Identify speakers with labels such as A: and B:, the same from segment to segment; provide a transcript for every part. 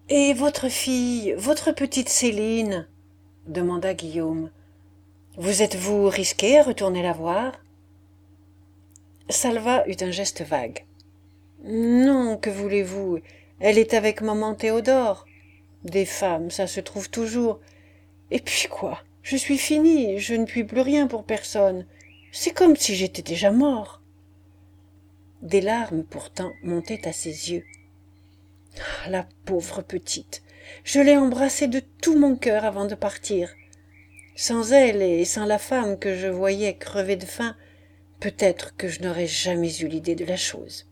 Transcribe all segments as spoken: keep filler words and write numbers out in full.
A: Et votre fille, votre petite Céline demanda Guillaume. Vous êtes-vous risqué à retourner la voir? Salva eut un geste vague. Non, que voulez-vous? Elle est avec maman Théodore. Des femmes, ça se trouve toujours. Et puis quoi? Je suis fini, je ne puis plus rien pour personne. C'est comme si j'étais déjà mort. Des larmes pourtant montaient à ses yeux. Ah, la pauvre petite. Je l'ai embrassée de tout mon cœur avant de partir. Sans elle et sans la femme que je voyais crever de faim, peut-être que je n'aurais jamais eu l'idée de la chose.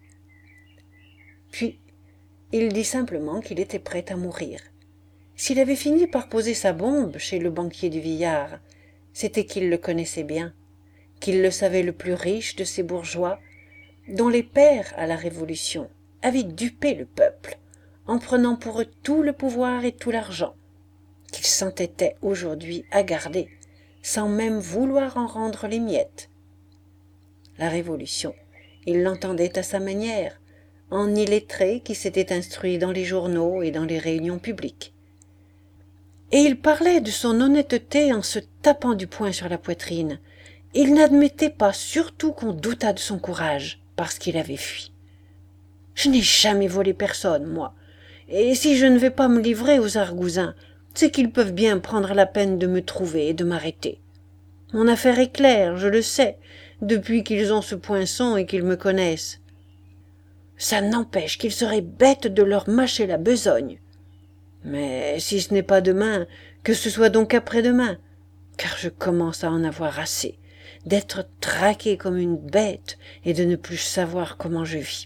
A: Puis, il dit simplement qu'il était prêt à mourir. S'il avait fini par poser sa bombe chez le banquier du Villard, c'était qu'il le connaissait bien, qu'il le savait le plus riche de ces bourgeois, dont les pères à la Révolution avaient dupé le peuple, en prenant pour eux tout le pouvoir et tout l'argent, qu'il s'entêtait aujourd'hui à garder, sans même vouloir en rendre les miettes. La Révolution, il l'entendait à sa manière, en illettré qui s'était instruit dans les journaux et dans les réunions publiques. Et il parlait de son honnêteté en se tapant du poing sur la poitrine. Il n'admettait pas surtout qu'on doutât de son courage, parce qu'il avait fui. Je n'ai jamais volé personne, moi. Et si je ne vais pas me livrer aux argousins, c'est qu'ils peuvent bien prendre la peine de me trouver et de m'arrêter. Mon affaire est claire, je le sais, depuis qu'ils ont ce poinçon et qu'ils me connaissent. Ça n'empêche qu'il serait bête de leur mâcher la besogne. Mais si ce n'est pas demain, que ce soit donc après-demain, car je commence à en avoir assez, d'être traqué comme une bête et de ne plus savoir comment je vis.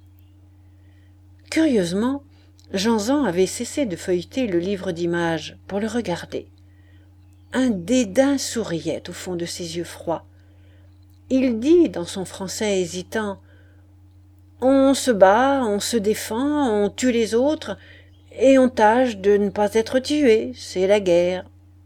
A: Curieusement, Jeanzan avait cessé de feuilleter le livre d'images pour le regarder. Un dédain souriait au fond de ses yeux froids. Il dit, dans son français hésitant, « On se bat, on se défend, on tue les autres, et on tâche de ne pas être tué, c'est la guerre. »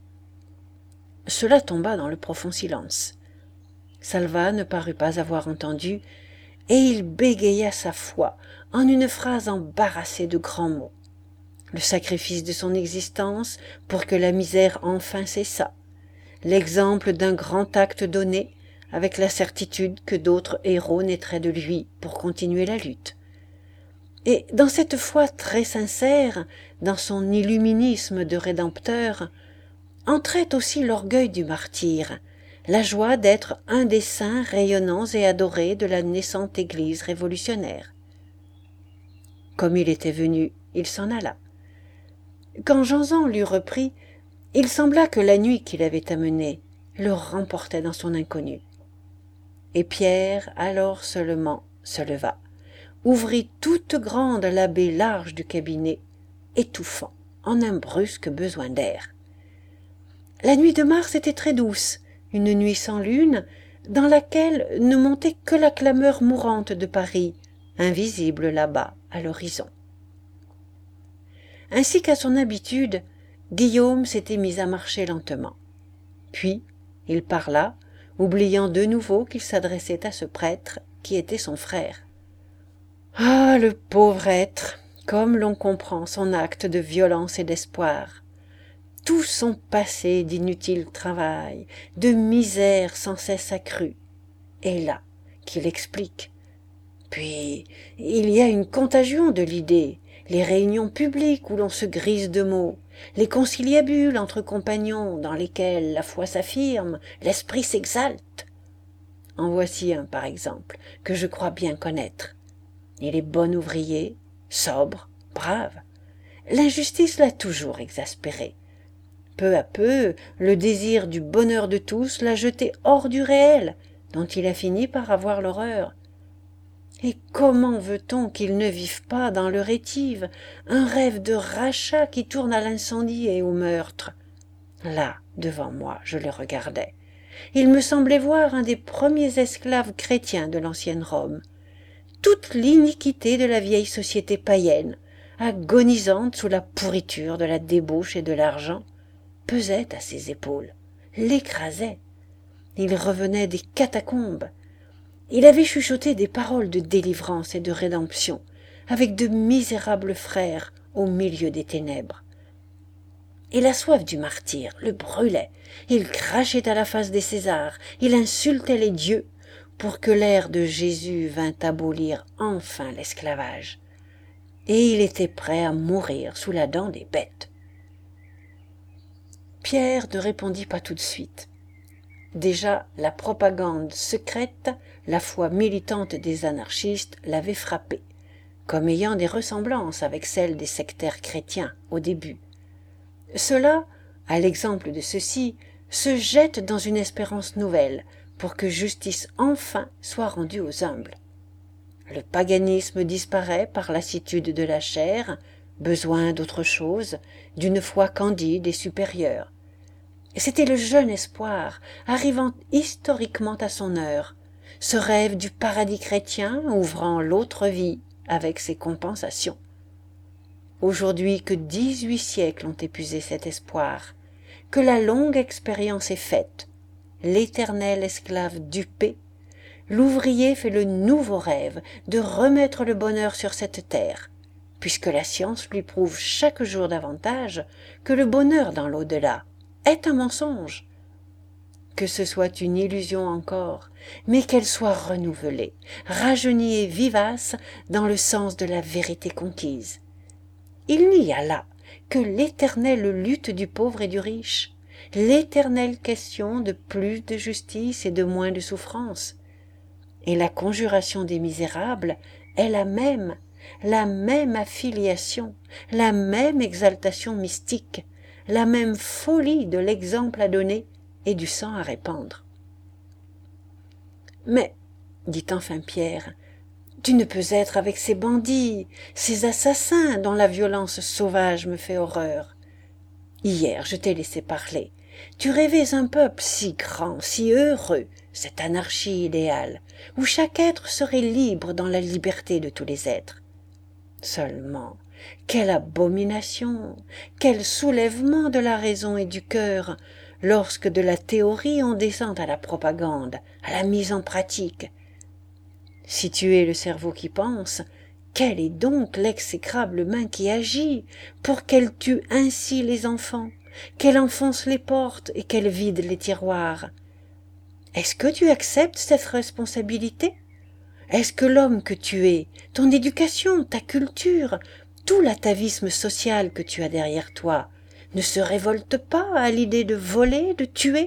A: Cela tomba dans le profond silence. Salva ne parut pas avoir entendu, et il bégaya sa foi en une phrase embarrassée de grands mots. Le sacrifice de son existence pour que la misère enfin cessât, l'exemple d'un grand acte donné, avec la certitude que d'autres héros naîtraient de lui pour continuer la lutte. Et dans cette foi très sincère, dans son illuminisme de rédempteur, entrait aussi l'orgueil du martyr, la joie d'être un des saints rayonnants et adorés de la naissante Église révolutionnaire. Comme il était venu, il s'en alla. Quand Jeanzan l'eut repris, il sembla que la nuit qu'il avait amenée le remportait dans son inconnu. Et Pierre alors seulement se leva, ouvrit toute grande la baie large du cabinet, étouffant en un brusque besoin d'air. La nuit de mars était très douce, une nuit sans lune, dans laquelle ne montait que la clameur mourante de Paris, invisible là-bas à l'horizon. Ainsi qu'à son habitude, Guillaume s'était mis à marcher lentement. Puis il parla, oubliant de nouveau qu'il s'adressait à ce prêtre qui était son frère. Ah, le pauvre être, comme l'on comprend son acte de violence et d'espoir. Tout son passé d'inutile travail, de misère sans cesse accrue, est là qu'il explique. Puis il y a une contagion de l'idée, les réunions publiques où l'on se grise de mots, les conciliabules entre compagnons dans lesquels la foi s'affirme, l'esprit s'exalte. En voici un, par exemple, que je crois bien connaître. Il est bon ouvrier, sobre, brave. L'injustice l'a toujours exaspéré. Peu à peu, le désir du bonheur de tous l'a jeté hors du réel, dont il a fini par avoir l'horreur. Et comment veut-on qu'il ne vive pas dans le rétive un rêve de rachat qui tourne à l'incendie et au meurtre? Là, devant moi, je le regardais. Il me semblait voir un des premiers esclaves chrétiens de l'ancienne Rome. Toute l'iniquité de la vieille société païenne, agonisante sous la pourriture de la débauche et de l'argent, pesait à ses épaules, l'écrasait. Il revenait des catacombes. Il avait chuchoté des paroles de délivrance et de rédemption, avec de misérables frères au milieu des ténèbres. Et la soif du martyr le brûlait. Il crachait à la face des Césars, il insultait les dieux pour que l'ère de Jésus vînt abolir enfin l'esclavage. Et il était prêt à mourir sous la dent des bêtes. Pierre ne répondit pas tout de suite. Déjà, la propagande secrète, la foi militante des anarchistes l'avait frappé, comme ayant des ressemblances avec celle des sectaires chrétiens au début. Ceux-là, à l'exemple de ceux-ci, se jettent dans une espérance nouvelle pour que justice enfin soit rendue aux humbles. Le paganisme disparaît par lassitude de la chair, besoin d'autre chose, d'une foi candide et supérieure. C'était le jeune espoir, arrivant historiquement à son heure, ce rêve du paradis chrétien ouvrant l'autre vie avec ses compensations. Aujourd'hui que dix-huit siècles ont épuisé cet espoir, que la longue expérience est faite, l'éternel esclave dupé, l'ouvrier fait le nouveau rêve de remettre le bonheur sur cette terre, puisque la science lui prouve chaque jour davantage que le bonheur dans l'au-delà est un mensonge. Que ce soit une illusion encore, mais qu'elle soit renouvelée, rajeunie et vivace dans le sens de la vérité conquise. Il n'y a là que l'éternelle lutte du pauvre et du riche, l'éternelle question de plus de justice et de moins de souffrance. Et la conjuration des misérables est la même, la même affiliation, la même exaltation mystique, la même folie de l'exemple à donner et du sang à répandre. Mais, dit enfin Pierre, tu ne peux être avec ces bandits, ces assassins dont la violence sauvage me fait horreur. Hier, je t'ai laissé parler. Tu rêvais un peuple si grand, si heureux, cette anarchie idéale, où chaque être serait libre dans la liberté de tous les êtres. Seulement, quelle abomination, quel soulèvement de la raison et du cœur, lorsque de la théorie on descend à la propagande, à la mise en pratique. Si tu es le cerveau qui pense, quelle est donc l'exécrable main qui agit pour qu'elle tue ainsi les enfants, qu'elle enfonce les portes et qu'elle vide les tiroirs? Est-ce que tu acceptes cette responsabilité? Est-ce que l'homme que tu es, ton éducation, ta culture, tout l'atavisme social que tu as derrière toi, ne se révolte pas à l'idée de voler, de tuer?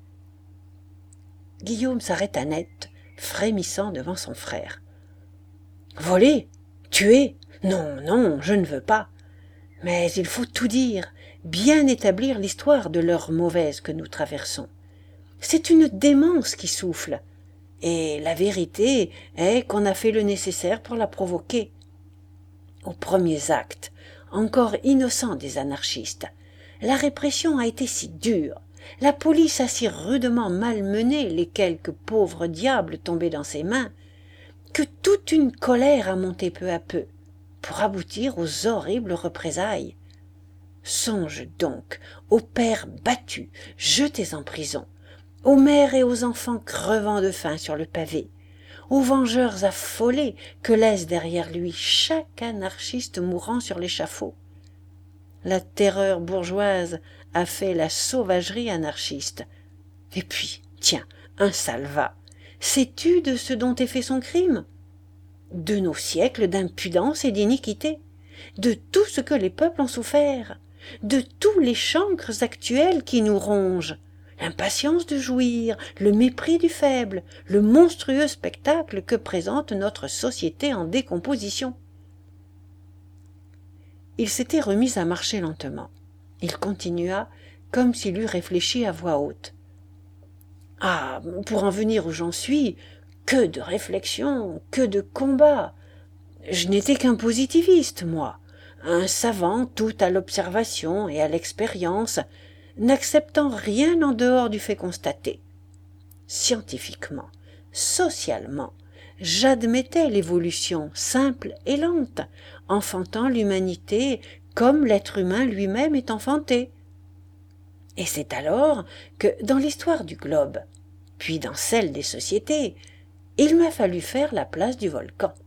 A: Guillaume s'arrêta net, frémissant devant son frère. Voler? Tuer? Non, non, je ne veux pas. Mais il faut tout dire, bien établir l'histoire de l'heure mauvaise que nous traversons. C'est une démence qui souffle, et la vérité est qu'on a fait le nécessaire pour la provoquer. Aux premiers actes, encore innocents des anarchistes, la répression a été si dure, la police a si rudement malmené les quelques pauvres diables tombés dans ses mains, que toute une colère a monté peu à peu, pour aboutir aux horribles représailles. Songe donc aux pères battus, jetés en prison, aux mères et aux enfants crevant de faim sur le pavé, aux vengeurs affolés que laisse derrière lui chaque anarchiste mourant sur l'échafaud. La terreur bourgeoise a fait la sauvagerie anarchiste. Et puis, tiens, un salvat. Sais-tu de ce dont est fait son crime? De nos siècles d'impudence et d'iniquité, de tout ce que les peuples ont souffert, de tous les chancres actuels qui nous rongent, l'impatience de jouir, le mépris du faible, le monstrueux spectacle que présente notre société en décomposition. Il s'était remis à marcher lentement. Il continua, comme s'il eût réfléchi à voix haute. « Ah, pour en venir où j'en suis, que de réflexions, que de combats. Je n'étais qu'un positiviste, moi, un savant tout à l'observation et à l'expérience, n'acceptant rien en dehors du fait constaté. Scientifiquement, socialement, j'admettais l'évolution simple et lente, enfantant l'humanité comme l'être humain lui-même est enfanté. Et c'est alors que, dans l'histoire du globe, puis dans celle des sociétés, il m'a fallu faire la place du volcan,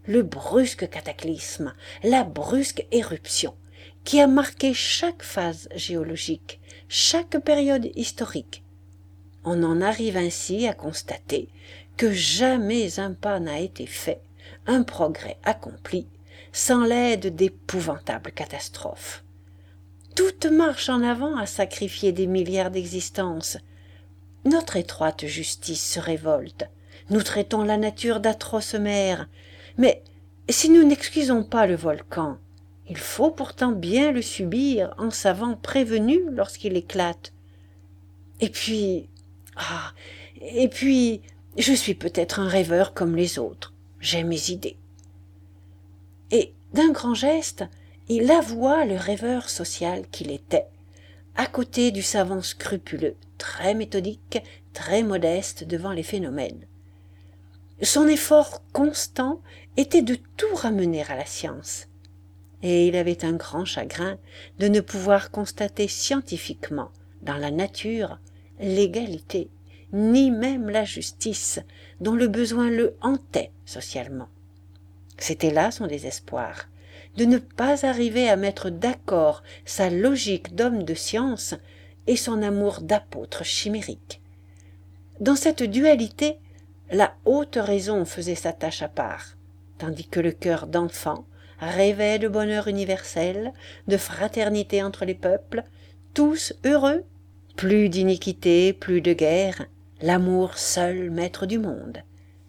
A: le brusque cataclysme, la brusque éruption, qui a marqué chaque phase géologique, chaque période historique. On en arrive ainsi à constater que jamais un pas n'a été fait, un progrès accompli, sans l'aide d'épouvantables catastrophes. Toute marche en avant a sacrifié des milliards d'existences. Notre étroite justice se révolte. Nous traitons la nature d'atroce mère. Mais si nous n'excusons pas le volcan, il faut pourtant bien le subir en savant prévenu lorsqu'il éclate. Et puis, ah, et puis, je suis peut-être un rêveur comme les autres. J'ai mes idées. Et d'un grand geste, il avoua le rêveur social qu'il était, à côté du savant scrupuleux, très méthodique, très modeste devant les phénomènes. Son effort constant était de tout ramener à la science, et il avait un grand chagrin de ne pouvoir constater scientifiquement, dans la nature, l'égalité, ni même la justice, dont le besoin le hantait socialement. C'était là son désespoir, de ne pas arriver à mettre d'accord sa logique d'homme de science et son amour d'apôtre chimérique. Dans cette dualité, la haute raison faisait sa tâche à part, tandis que le cœur d'enfant rêvait de bonheur universel, de fraternité entre les peuples, tous heureux, plus d'iniquité, plus de guerre, l'amour seul maître du monde.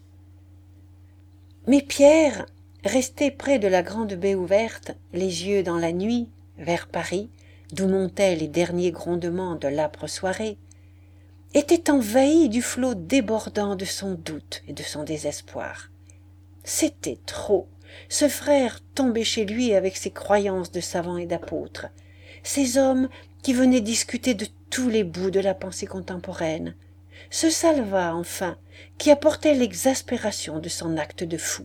A: Mais Pierre, resté près de la grande baie ouverte, les yeux dans la nuit, vers Paris, d'où montaient les derniers grondements de l'âpre soirée, était envahi du flot débordant de son doute et de son désespoir. C'était trop, ce frère tombé chez lui avec ses croyances de savant et d'apôtre, ces hommes qui venaient discuter de tous les bouts de la pensée contemporaine, ce Salvat enfin qui apportait l'exaspération de son acte de fou.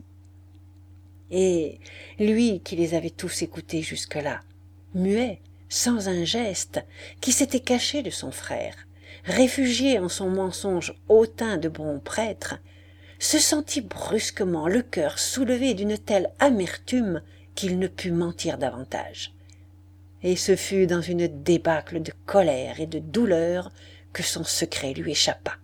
A: Et lui qui les avait tous écoutés jusque-là, muet, sans un geste, qui s'était caché de son frère, réfugié en son mensonge hautain de bon prêtre, se sentit brusquement le cœur soulevé d'une telle amertume qu'il ne put mentir davantage. Et ce fut dans une débâcle de colère et de douleur que son secret lui échappa.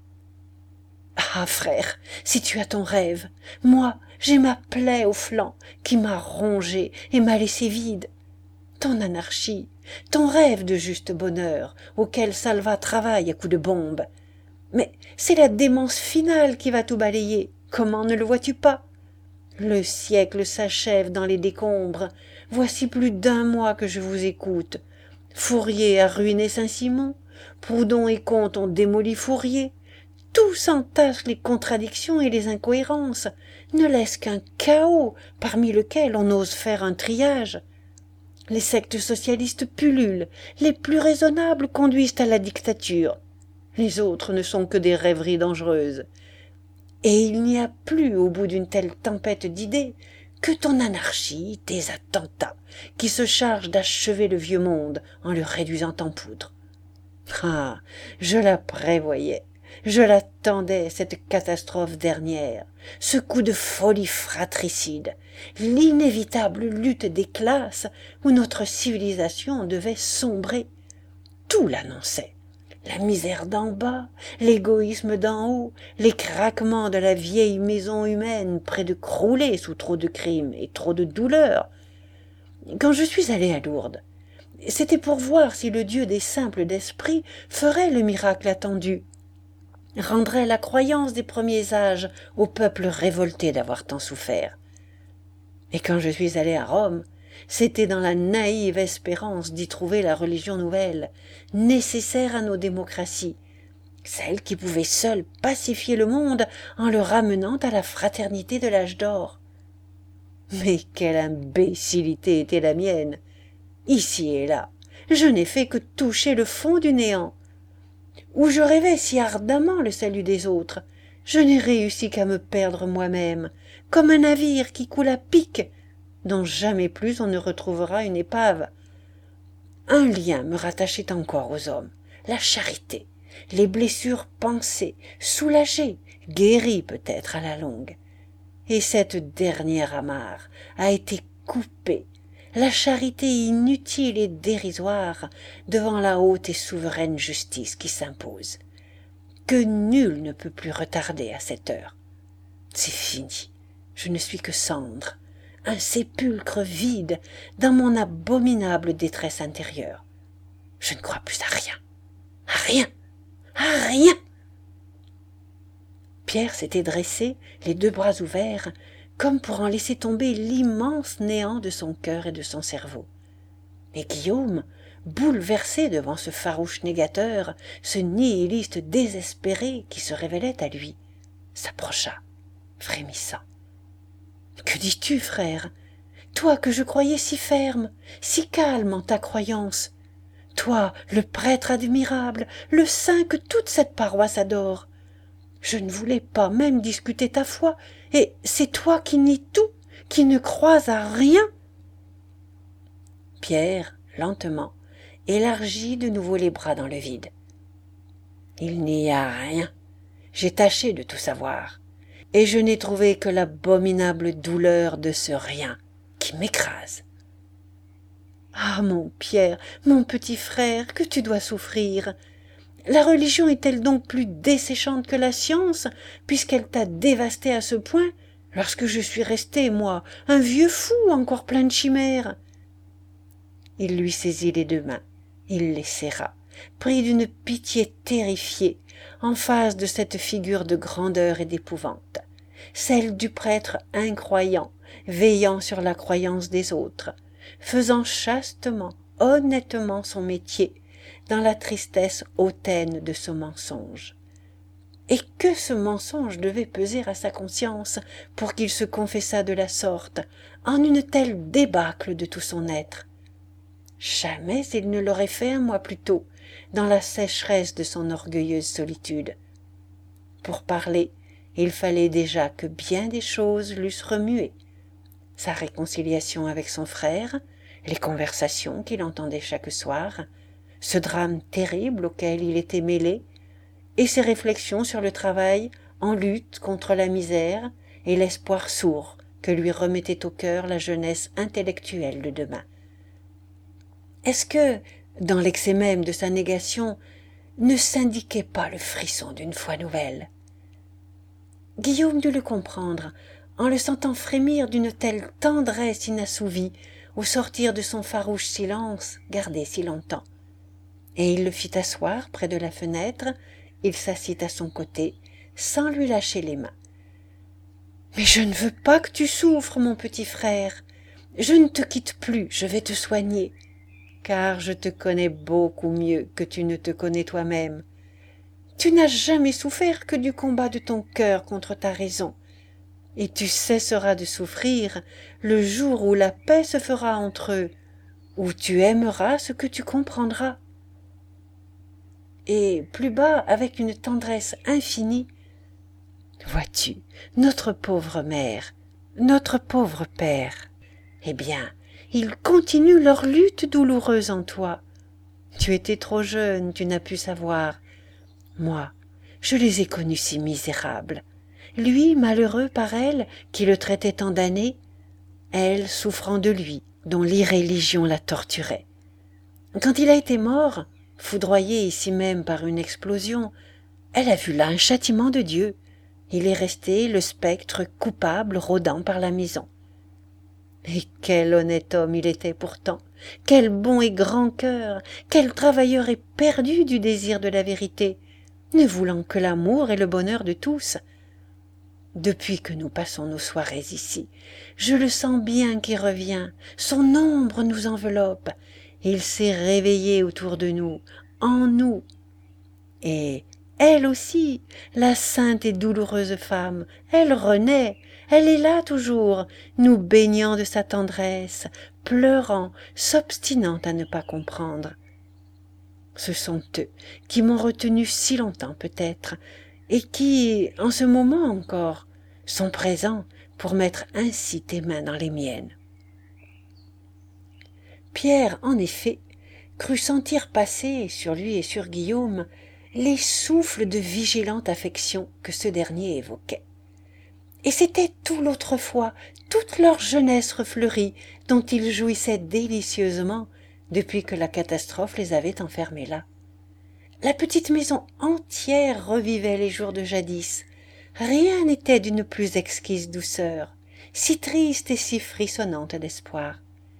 A: « Ah, frère, si tu as ton rêve, moi, j'ai ma plaie au flanc qui m'a rongé et m'a laissé vide. Ton anarchie, ton rêve de juste bonheur auquel Salvat travaille à coups de bombe. Mais c'est la démence finale qui va tout balayer. Comment ne le vois-tu pas? Le siècle s'achève dans les décombres. Voici plus d'un mois que je vous écoute. Fourier a ruiné Saint-Simon. Proudhon et Comte ont démoli Fourier. Tous entassent les contradictions et les incohérences, ne laissent qu'un chaos parmi lequel on ose faire un triage. Les sectes socialistes pullulent, les plus raisonnables conduisent à la dictature. Les autres ne sont que des rêveries dangereuses. Et il n'y a plus, au bout d'une telle tempête d'idées, que ton anarchie, tes attentats, qui se chargent d'achever le vieux monde en le réduisant en poudre. Ah, je la prévoyais, je l'attendais, cette catastrophe dernière, ce coup de folie fratricide, l'inévitable lutte des classes où notre civilisation devait sombrer. Tout l'annonçait. La misère d'en bas, l'égoïsme d'en haut, les craquements de la vieille maison humaine près de crouler sous trop de crimes et trop de douleurs. Quand je suis allé à Lourdes, c'était pour voir si le Dieu des simples d'esprit ferait le miracle attendu, rendrait la croyance des premiers âges au peuple révolté d'avoir tant souffert. Et quand je suis allé à Rome, c'était dans la naïve espérance d'y trouver la religion nouvelle, nécessaire à nos démocraties, celle qui pouvait seule pacifier le monde en le ramenant à la fraternité de l'âge d'or. Mais quelle imbécilité était la mienne! Ici et là, je n'ai fait que toucher le fond du néant. Où je rêvais si ardemment le salut des autres, je n'ai réussi qu'à me perdre moi-même, comme un navire qui coule à pic, dont jamais plus on ne retrouvera une épave. Un lien me rattachait encore aux hommes, la charité, les blessures pansées, soulagées, guéries peut-être à la longue. et cette dernière amarre a été coupée, la charité inutile et dérisoire devant la haute et souveraine justice qui s'impose, que nul ne peut plus retarder à cette heure. C'est fini, je ne suis que cendre, un sépulcre vide dans mon abominable détresse intérieure. Je ne crois plus à rien, à rien, à rien. Pierre s'était dressé, les deux bras ouverts, comme pour en laisser tomber l'immense néant de son cœur et de son cerveau. Et Guillaume, bouleversé devant ce farouche négateur, ce nihiliste désespéré qui se révélait à lui, s'approcha, frémissant. « Que dis-tu, frère? Toi que je croyais si ferme, si calme en ta croyance, toi, le prêtre admirable, le saint que toute cette paroisse adore. Je ne voulais pas même discuter ta foi, et c'est toi qui nies tout, qui ne crois à rien. » Pierre, lentement, élargit de nouveau les bras dans le vide. « Il n'y a rien. J'ai tâché de tout savoir, et je n'ai trouvé que l'abominable douleur de ce rien qui m'écrase. » « Ah, mon Pierre, mon petit frère, que tu dois souffrir! La religion est-elle donc plus desséchante que la science, puisqu'elle t'a dévasté à ce point, lorsque je suis resté, moi, un vieux fou encore plein de chimères ?» Il lui saisit les deux mains, il les serra, pris d'une pitié terrifiée, en face de cette figure de grandeur et d'épouvante, celle du prêtre incroyant, veillant sur la croyance des autres, faisant chastement, honnêtement son métier, dans la tristesse hautaine de ce mensonge. Et que ce mensonge devait peser à sa conscience pour qu'il se confessât de la sorte, en une telle débâcle de tout son être. Jamais il ne l'aurait fait un mois plus tôt, dans la sécheresse de son orgueilleuse solitude. Pour parler, il fallait déjà que bien des choses l'eussent remué. Sa réconciliation avec son frère, les conversations qu'il entendait chaque soir, ce drame terrible auquel il était mêlé, et ses réflexions sur le travail en lutte contre la misère et l'espoir sourd que lui remettait au cœur la jeunesse intellectuelle de demain. Est-ce que, dans l'excès même de sa négation, ne s'indiquait pas le frisson d'une foi nouvelle? Guillaume dut le comprendre, en le sentant frémir d'une telle tendresse inassouvie au sortir de son farouche silence gardé si longtemps. Et il le fit asseoir près de la fenêtre, il s'assit à son côté, sans lui lâcher les mains. « Mais je ne veux pas que tu souffres, mon petit frère. Je ne te quitte plus, je vais te soigner, car je te connais beaucoup mieux que tu ne te connais toi-même. Tu n'as jamais souffert que du combat de ton cœur contre ta raison, et tu cesseras de souffrir le jour où la paix se fera entre eux, où tu aimeras ce que tu comprendras. » Et plus bas, avec une tendresse infinie, « Vois-tu, notre pauvre mère, notre pauvre père, eh bien, ils continuent leur lutte douloureuse en toi. Tu étais trop jeune, tu n'as pu savoir. Moi, je les ai connus si misérables. Lui, malheureux par elle, qui le traitait tant d'années, elle, souffrant de lui, dont l'irréligion la torturait. Quand il a été mort, foudroyé ici même par une explosion, elle a vu là un châtiment de Dieu. Il est resté le spectre coupable rôdant par la maison. Et quel honnête homme il était pourtant, quel bon et grand cœur, quel travailleur éperdu du désir de la vérité, ne voulant que l'amour et le bonheur de tous. Depuis que nous passons nos soirées ici, je le sens bien qui revient, son ombre nous enveloppe, il s'est réveillé autour de nous, en nous. Et elle aussi, la sainte et douloureuse femme, elle renaît, elle est là toujours, nous baignant de sa tendresse, pleurant, s'obstinant à ne pas comprendre. Ce sont eux qui m'ont retenu si longtemps peut-être, et qui, en ce moment encore, sont présents pour mettre ainsi tes mains dans les miennes. » Pierre, en effet, crut sentir passer, sur lui et sur Guillaume, les souffles de vigilante affection que ce dernier évoquait. Et c'était tout l'autrefois, toute leur jeunesse refleurie, dont ils jouissaient délicieusement depuis que la catastrophe les avait enfermés là. La petite maison entière revivait les jours de jadis. Rien n'était d'une plus exquise douceur, si triste et si frissonnante d'espoir.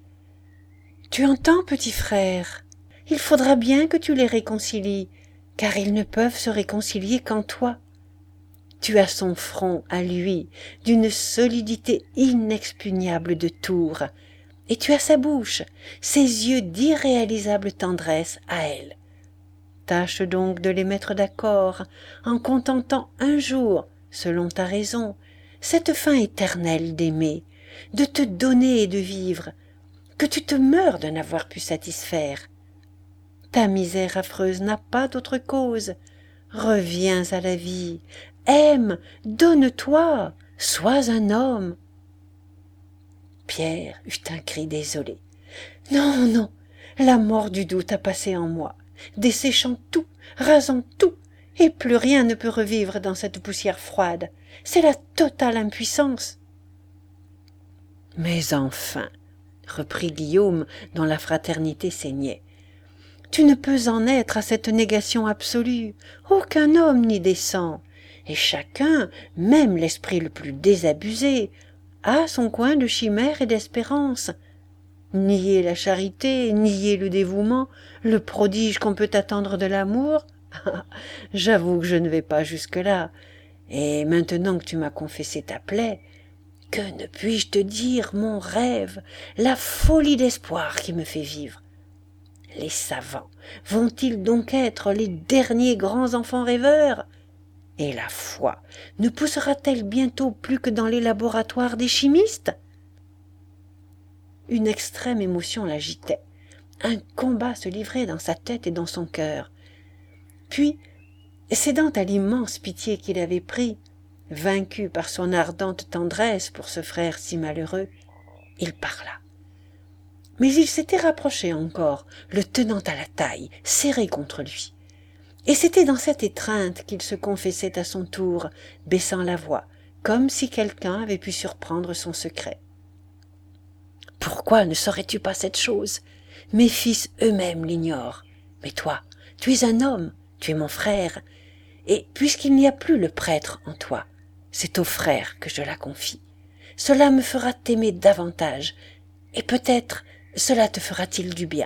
A: « Tu entends, petit frère, il faudra bien que tu les réconcilies, car ils ne peuvent se réconcilier qu'en toi. Tu as son front à lui, d'une solidité inexpugnable de tour, et tu as sa bouche, ses yeux d'irréalisable tendresse à elle. Tâche donc de les mettre d'accord, en contentant un jour, selon ta raison, cette fin éternelle d'aimer, de te donner et de vivre, que tu te meurs de n'avoir pu satisfaire. Ta misère affreuse n'a pas d'autre cause. Reviens à la vie, aime, donne-toi, sois un homme. » Pierre eut un cri désolé. « Non, non, la mort du doute a passé en moi, desséchant tout, rasant tout, et plus rien ne peut revivre dans cette poussière froide. C'est la totale impuissance. » « Mais enfin, reprit Guillaume, dont la fraternité saignait, tu ne peux en être à cette négation absolue. Aucun homme n'y descend, et chacun, même l'esprit le plus désabusé, a son coin de chimère et d'espérance. Nier la charité, nier le dévouement, le prodige qu'on peut attendre de l'amour, j'avoue que je ne vais pas jusque-là, et maintenant que tu m'as confessé ta plaie, que ne puis-je te dire, mon rêve, la folie d'espoir qui me fait vivre? Les savants vont-ils donc être les derniers grands enfants rêveurs? Et la foi ne poussera-t-elle bientôt plus que dans les laboratoires des chimistes? Une extrême émotion l'agitait. Un combat se livrait dans sa tête et dans son cœur. Puis, cédant à l'immense pitié qu'il avait pris, vaincu par son ardente tendresse pour ce frère si malheureux, il parla. Mais il s'était rapproché encore, le tenant à la taille, serré contre lui. Et c'était dans cette étreinte qu'il se confessait à son tour, baissant la voix, comme si quelqu'un avait pu surprendre son secret. « Pourquoi ne saurais-tu pas cette chose? Mes fils eux-mêmes l'ignorent. Mais toi, tu es un homme, tu es mon frère, et puisqu'il n'y a plus le prêtre en toi, c'est au frère que je la confie. Cela me fera t'aimer davantage, et peut-être cela te fera-t-il du bien. »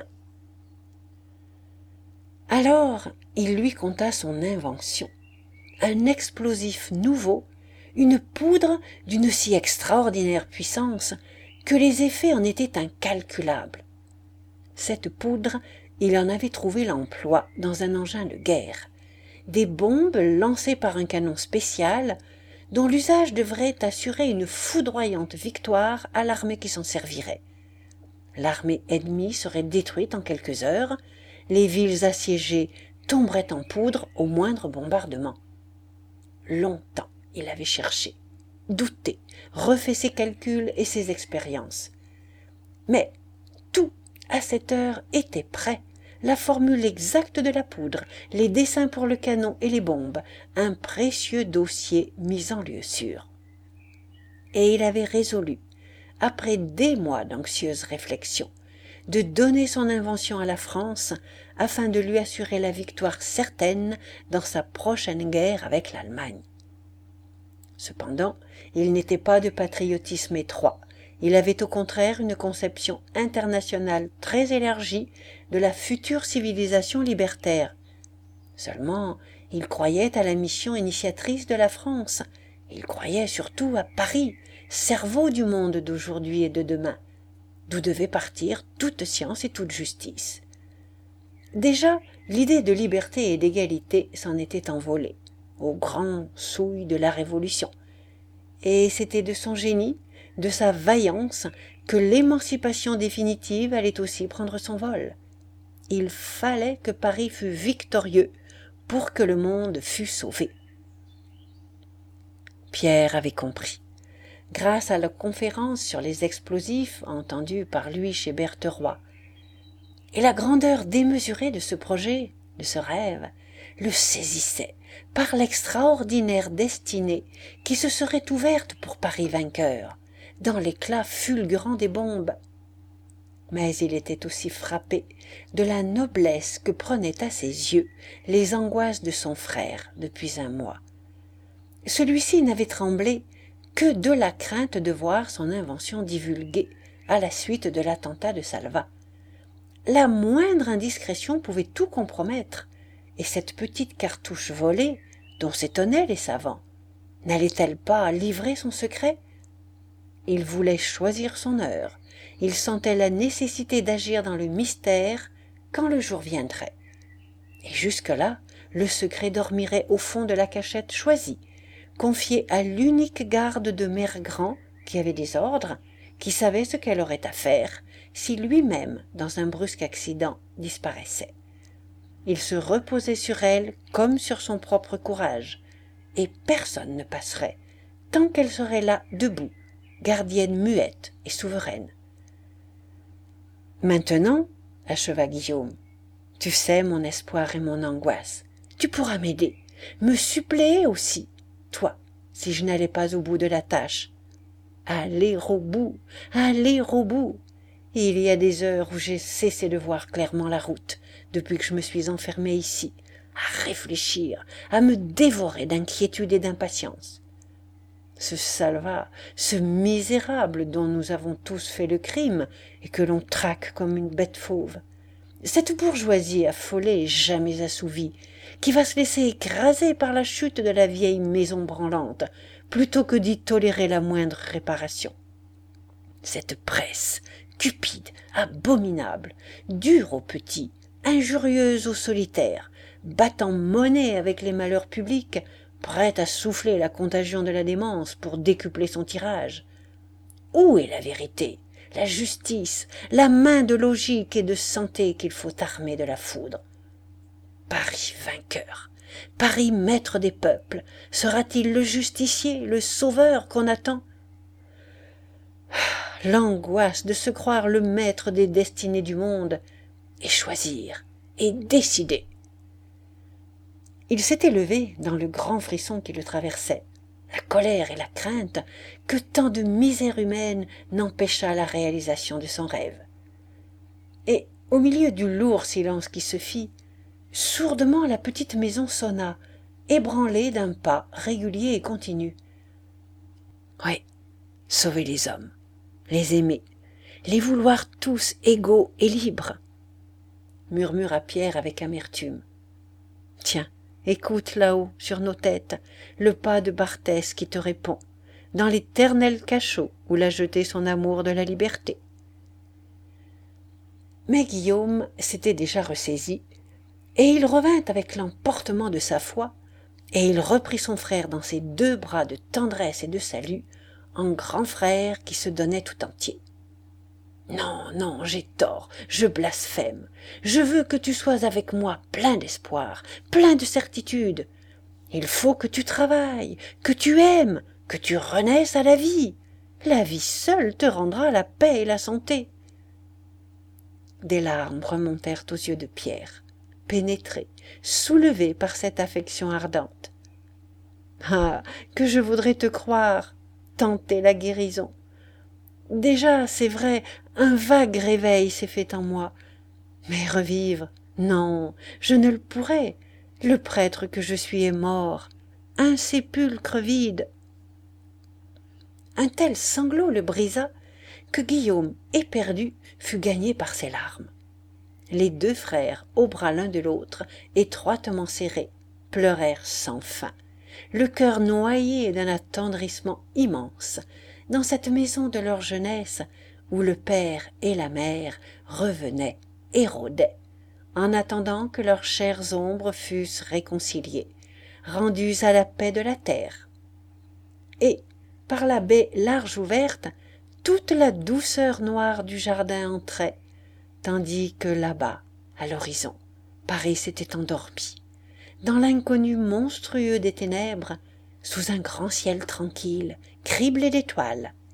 A: Alors il lui conta son invention, un explosif nouveau, une poudre d'une si extraordinaire puissance que les effets en étaient incalculables. Cette poudre, il en avait trouvé l'emploi dans un engin de guerre, des bombes lancées par un canon spécial dont l'usage devrait assurer une foudroyante victoire à l'armée qui s'en servirait. L'armée ennemie serait détruite en quelques heures, les villes assiégées tomberaient en poudre au moindre bombardement. Longtemps il avait cherché, douté, refait ses calculs et ses expériences. Mais tout, à cette heure, était prêt. La formule exacte de la poudre, les dessins pour le canon et les bombes, un précieux dossier mis en lieu sûr. Et il avait résolu, après des mois d'anxieuses réflexions, de donner son invention à la France afin de lui assurer la victoire certaine dans sa prochaine guerre avec l'Allemagne. Cependant, il n'était pas de patriotisme étroit. Il avait au contraire une conception internationale très élargie de la future civilisation libertaire. Seulement, il croyait à la mission initiatrice de la France. Il croyait surtout à Paris, cerveau du monde d'aujourd'hui et de demain, d'où devait partir toute science et toute justice. Déjà, l'idée de liberté et d'égalité s'en était envolée, au grand souille de la Révolution. Et c'était de son génie, de sa vaillance, que l'émancipation définitive allait aussi prendre son vol. Il fallait que Paris fût victorieux pour que le monde fût sauvé. Pierre avait compris. Grâce à la conférence sur les explosifs entendue par lui chez Bertheroy, et la grandeur démesurée de ce projet, de ce rêve, le saisissait par l'extraordinaire destinée qui se serait ouverte pour Paris vainqueur, dans l'éclat fulgurant des bombes. Mais il était aussi frappé de la noblesse que prenaient à ses yeux les angoisses de son frère depuis un mois. Celui-ci n'avait tremblé que de la crainte de voir son invention divulguée à la suite de l'attentat de Salvat. La moindre indiscrétion pouvait tout compromettre, et cette petite cartouche volée, dont s'étonnaient les savants, n'allait-elle pas livrer son secret? Il voulait choisir son heure, il sentait la nécessité d'agir dans le mystère quand le jour viendrait. Et jusque-là, le secret dormirait au fond de la cachette choisie, confiée à l'unique garde de Mère Grand qui avait des ordres, qui savait ce qu'elle aurait à faire si lui-même, dans un brusque accident, disparaissait. Il se reposait sur elle comme sur son propre courage, et personne ne passerait tant qu'elle serait là debout, gardienne muette et souveraine. Maintenant, acheva Guillaume, tu sais mon espoir et mon angoisse. Tu pourras m'aider, me suppléer aussi, toi, si je n'allais pas au bout de la tâche. Aller au bout, aller au bout. Il y a des heures où j'ai cessé de voir clairement la route, depuis que je me suis enfermé ici, à réfléchir, à me dévorer d'inquiétude et d'impatience. Ce Salvat, ce misérable dont nous avons tous fait le crime et que l'on traque comme une bête fauve, cette bourgeoisie affolée et jamais assouvie, qui va se laisser écraser par la chute de la vieille maison branlante, plutôt que d'y tolérer la moindre réparation. Cette presse, cupide, abominable, dure aux petits, injurieuse aux solitaires, battant monnaie avec les malheurs publics, prête à souffler la contagion de la démence pour décupler son tirage. Où est la vérité, la justice, la main de logique et de santé qu'il faut armer de la foudre? Paris vainqueur, Paris maître des peuples, sera-t-il le justicier, le sauveur qu'on attend? L'angoisse de se croire le maître des destinées du monde, et choisir, et décider. Il s'était levé dans le grand frisson qui le traversait, la colère et la crainte que tant de misère humaine n'empêcha la réalisation de son rêve. Et, au milieu du lourd silence qui se fit, sourdement la petite maison sonna, ébranlée d'un pas régulier et continu. Oui, sauver les hommes, les aimer, les vouloir tous égaux et libres, murmura Pierre avec amertume. Tiens, écoute là-haut, sur nos têtes, le pas de Barthès qui te répond, dans l'éternel cachot où l'a jeté son amour de la liberté. Mais Guillaume s'était déjà ressaisi, et il revint avec l'emportement de sa foi, et il reprit son frère dans ses deux bras de tendresse et de salut, en grand frère qui se donnait tout entier. Non, non, j'ai tort, je blasphème. Je veux que tu sois avec moi plein d'espoir, plein de certitude. Il faut que tu travailles, que tu aimes, que tu renaisses à la vie. La vie seule te rendra la paix et la santé. Des larmes remontèrent aux yeux de Pierre, pénétré, soulevé par cette affection ardente. Ah, que je voudrais te croire, tenter la guérison. Déjà, c'est vrai, un vague réveil s'est fait en moi. Mais revivre, non, je ne le pourrais. Le prêtre que je suis est mort. Un sépulcre vide. Un tel sanglot le brisa que Guillaume, éperdu, fut gagné par ses larmes. Les deux frères, aux bras l'un de l'autre, étroitement serrés, pleurèrent sans fin, le cœur noyé d'un attendrissement immense, dans cette maison de leur jeunesse où le père et la mère revenaient et rôdaient, en attendant que leurs chères ombres fussent réconciliées, rendues à la paix de la terre. Et, par la baie large ouverte, toute la douceur noire du jardin entrait, tandis que là-bas, à l'horizon, Paris s'était endormi, dans l'inconnu monstrueux des ténèbres, sous un grand ciel tranquille, criblé d'étoiles,